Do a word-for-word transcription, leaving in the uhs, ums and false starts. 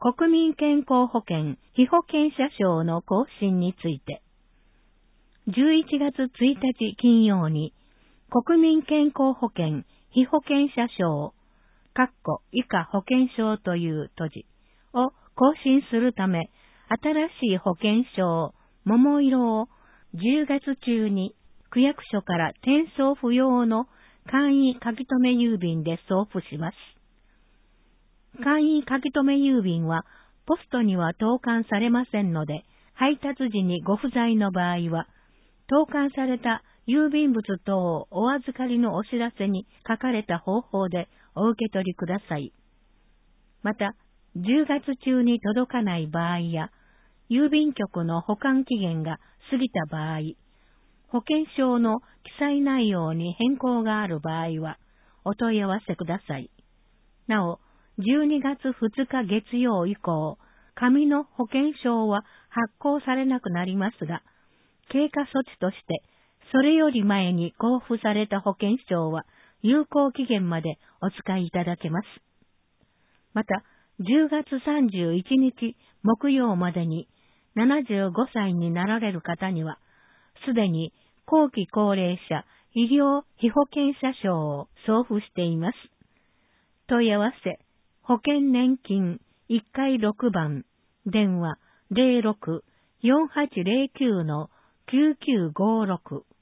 国民健康保険被保険者証の更新について、じゅういちがつついたち金曜に、国民健康保険被保険者証、括弧以下保険証という閉じを更新するため、新しい保険証、桃色をじゅうがつ中に区役所から転送不要の簡易書留郵便で送付します。簡易書留郵便はポストには投函されませんので、配達時にご不在の場合は、投函された郵便物等をお預かりのお知らせに書かれた方法でお受け取りください。また、じゅうがつ中に届かない場合や、郵便局の保管期限が過ぎた場合、保険証の記載内容に変更がある場合は、お問い合わせください。なお、じゅうにがつふつか月曜以降、紙の保険証は発行されなくなりますが、経過措置として、それより前に交付された保険証は有効期限までお使いいただけます。また、じゅうがつさんじゅういちにち木曜までにななじゅうごさいになられる方には、すでに後期高齢者医療被保険者証を送付しています。問い合わせ、保険年金いっかいろくばん、電話 ゼロろく よんはちゼロきゅう きゅうきゅうごろく